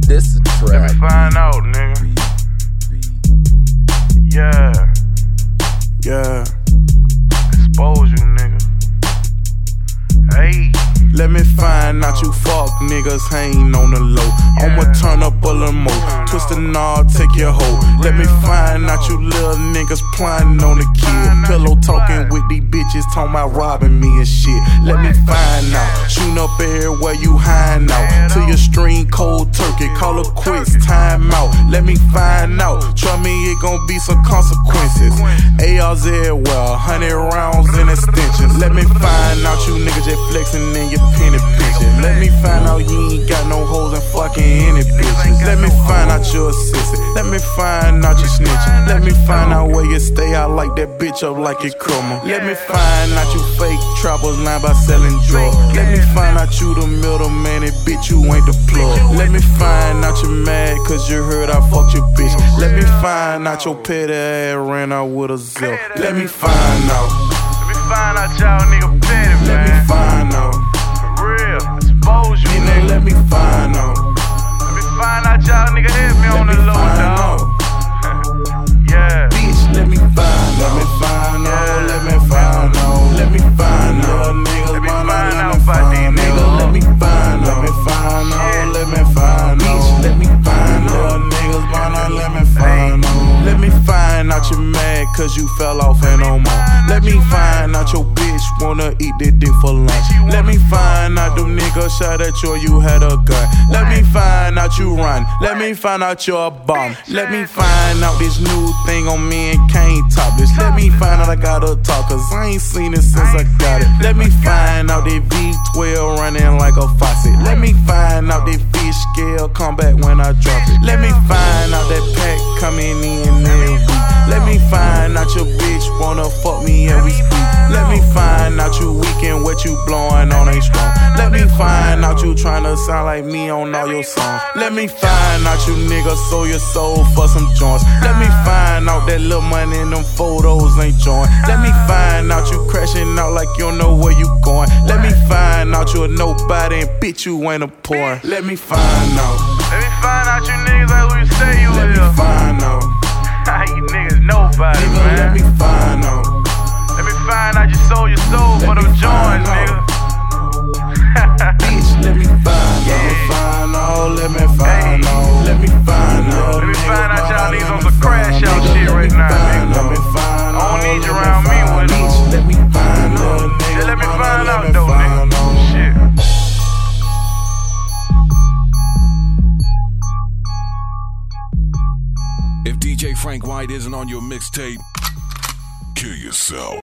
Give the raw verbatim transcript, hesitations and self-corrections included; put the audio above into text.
This is a track. Let me find out, nigga. Yeah. Yeah. Expose you, nigga. Hey. Let me find out you fuck niggas hanging on the low. I'ma turn up a little more. Twist the knob, take your hoe. Let me find out you little niggas plotting on the kid. Pillow talking with these bitches, talking about robbing me and shit. Let me find out. Shooting up everywhere you hiding out. Till your stream cold turkey. Call it quits, time out. Let me find out. Trust me, it gon' be some consequences. A Rs everywhere, hundred rounds in extensions. Let me find out you niggas just flexing in your penny picture. Let me find out you ain't got no hoes and fucking any bitches. Let me find out you're a sissy. Let me find out you snitching. Let me find out where you stay. I like that bitch up like it crumble. Let me find out you fake trappers lying by selling drugs. Let me find out you the middleman and bitch you ain't the plug. Let me find out you mad cause you heard I fucked your bitch. Let me find out your petty ass ran out with a zip. Let me find out. Let me find out y'all nigga petty, man. Let me find out. For real. Expose you, nigga. Let me find out. Let me find out y'all nigga hit me on the low, dog. Yeah. Bitch, let me find out. Let me find out. Let me find out. Let me find out. Niggas, Let me find find out out about these niggas. Let me find out. Let me find out. Let me find out. Let me find out. Niggas, find out. Let me find out. Let me find out you mad cause you fell off and no more. Let me find out your bitch wanna eat that dick for lunch. Let me find out them niggas shot at you or you had a gun. Let me find out you run. Let me find out you're a bum. Let me find out this new thing on me and Kane topless. Let me find out I gotta talk cause I ain't seen it since I got it. Let me find out that V twelve running like a faucet. Let me find out that fish scale come back when I drop it. Let me find out that pack coming in every week. Let me find out your bitch wanna fuck me every speak. Let me find out you weak and what you blowing on ain't strong. Let me find out you tryna sound like me on all your songs. Let me find out you niggas sold your soul for some joints. Let me find out that little money in them photos ain't joint. Let me find out you crashing out like you don't know where you going. Let me find out you a nobody and bitch you ain't a porn. Let me find out. Let me find out you niggas like who you say you Let is. me find out. You niggas nobody, Nigga, man. let me find out. Let me find out you sold your soul Let for me them find joints, out. nigga. Bitch, let me find out. Let me find out. Let me find out. Let me find out. Let me find out y'all niggas on some crash out shit right now, nigga. Let me find out. I don't need you around me with them. Let me find out. Just let me find out though, nigga. Shit. If D J Frank White isn't on your mixtape, kill yourself.